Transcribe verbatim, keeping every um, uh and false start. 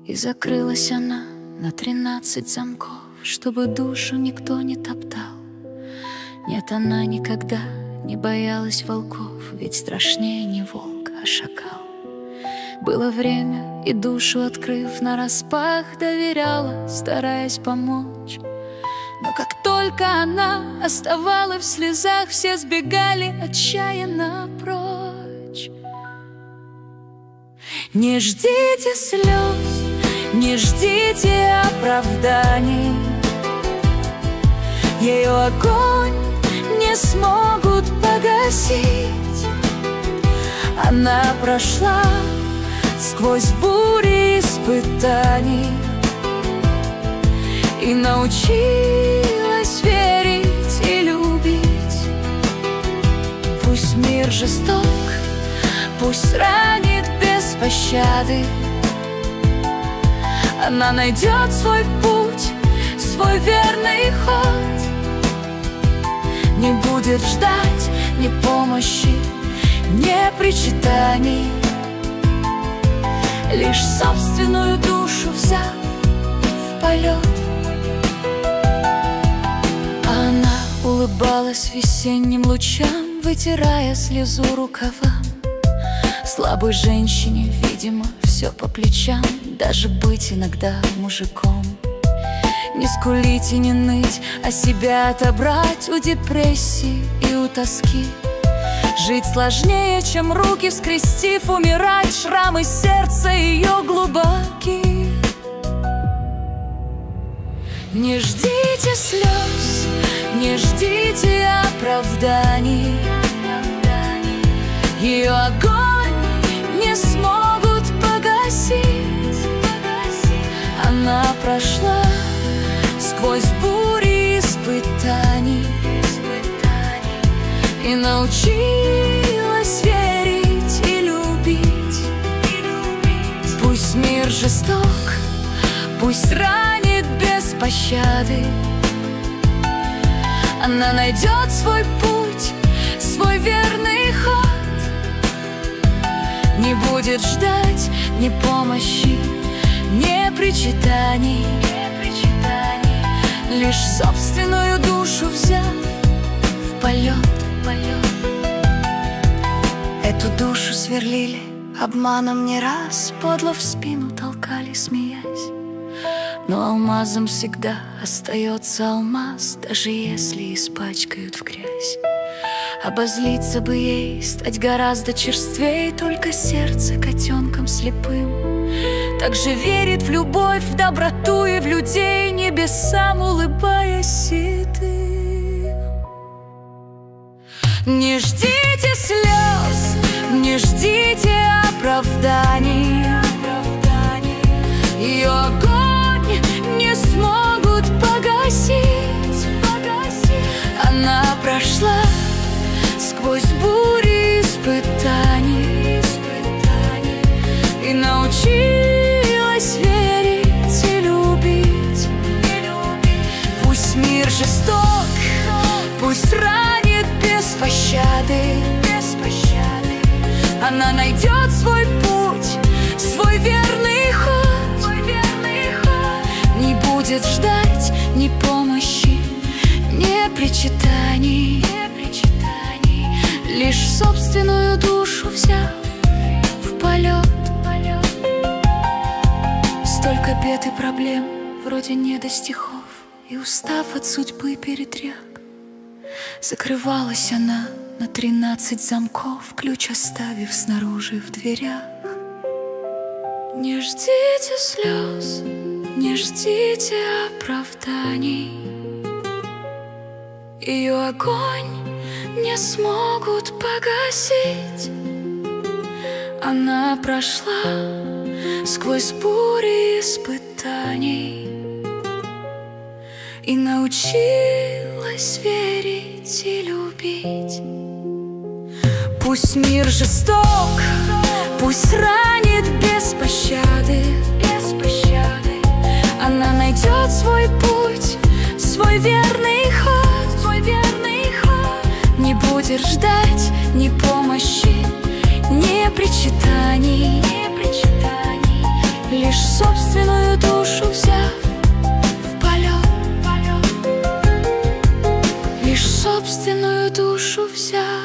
И закрылась она на тринадцать замков, чтобы душу никто не топтал. Нет, она никогда не боялась волков, ведь страшнее не волк, а шакал. Было время, и душу, открыв нараспах, доверяла, стараясь помочь. Но как только она оставалась в слезах, все сбегали отчаянно прочь. Не ждите слез, не ждите оправданий, ее огонь не смогут погасить. Она прошла сквозь бури испытаний и научилась верить и любить. Пусть мир жесток, пусть ранит без пощады, она найдет свой путь, свой верный ход. Не будет ждать ни помощи, ни причитаний, лишь собственную душу взяв в полет. А она улыбалась весенним лучам, вытирая слезу рукавам. Слабой женщине, видимо, все по плечам, даже быть иногда мужиком. Не скулить и не ныть, а себя отобрать у депрессии и у тоски. Жить сложнее, чем руки вскрестив, умирать, шрамы сердца ее глубоки. Не ждите слез, не ждите оправданий, ее огонь не смогут погасить. Она прошла сквозь бури испытаний и научилась верить и любить. Пусть мир жесток, пусть ранит без пощады, она найдет свой путь, свой верный ход. Не будет ждать ни помощи, ни причитаний, лишь собственную душу взяв в полет. Эту душу сверлили обманом не раз, подло в спину толкали, смеясь. Но алмазом всегда остается алмаз, даже если испачкают в грязь. Обозлиться бы ей, стать гораздо черствей, только сердце котенком слепым так же верит в любовь, в доброту и в людей, небесам улыбаясь седым. Не ждите слез, не ждите оправданий, ее огонь не смогут погасить. Она прошла сквозь бури испытаний и научилась верить и любить. Пусть мир жесток, пусть ранит без пощады, она найдет свой путь, свой верный ход. Не будет ждать ни помощи, ни причитаний, лишь собственную душу взяв в полет. Столько бед и проблем, вроде не до стихов, и устав от судьбы передряг, закрывалась она на тринадцать замков, ключ оставив снаружи в дверях. Не ждите слез, не ждите оправданий, ее огонь не смогут погасить. Она прошла сквозь бури испытаний и научилась верить и любить. Пусть мир жесток, пусть ранит без пощады, она найдет свой путь, свой верный ход, свой верный ход. Не будет ждать ни помощи, ни причитаний, лишь собственную душу взяв в полет, лишь собственную душу взяв.